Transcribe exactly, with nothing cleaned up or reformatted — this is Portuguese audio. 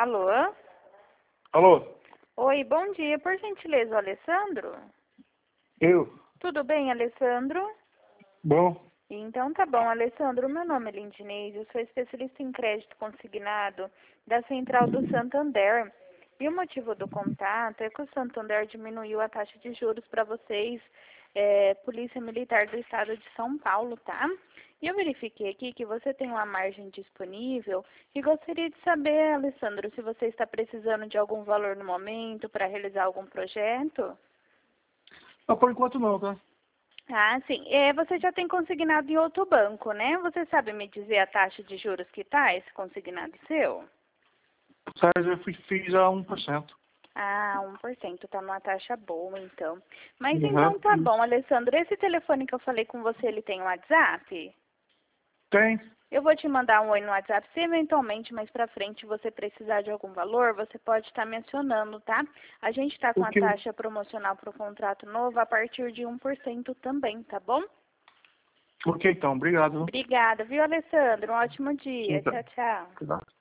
Alô? Alô? Oi, bom dia. Por gentileza, o Alessandro? Eu? Tudo bem, Alessandro? Bom? Então tá bom, Alessandro. Meu nome é Lindinês, eu sou especialista em crédito consignado da Central do Santander. E o motivo do contato é que o Santander diminuiu a taxa de juros para vocês, é, Polícia Militar do Estado de São Paulo, tá? E eu verifiquei aqui que você tem uma margem disponível e gostaria de saber, Alessandro, se você está precisando de algum valor no momento para realizar algum projeto. Ah, por enquanto não, tá? Ah, sim. É, você já tem consignado em outro banco, né? Você sabe me dizer a taxa de juros que está esse consignado seu? Mas eu fui- fiz a um por cento. Ah, um por cento, tá numa taxa boa, então. Mas então tá Uhum. bom, Alessandro. Esse telefone que eu falei com você, ele tem um WhatsApp? Tem? Eu vou te mandar um oi no WhatsApp. Se eventualmente mais pra frente você precisar de algum valor, você pode estar mencionando, tá? A gente tá com O a que... taxa promocional para o contrato novo a partir de um por cento também, tá bom? Ok, então. Obrigado. Obrigada, viu, Alessandro? Um ótimo dia. Então, Tchau, tchau. cuidado.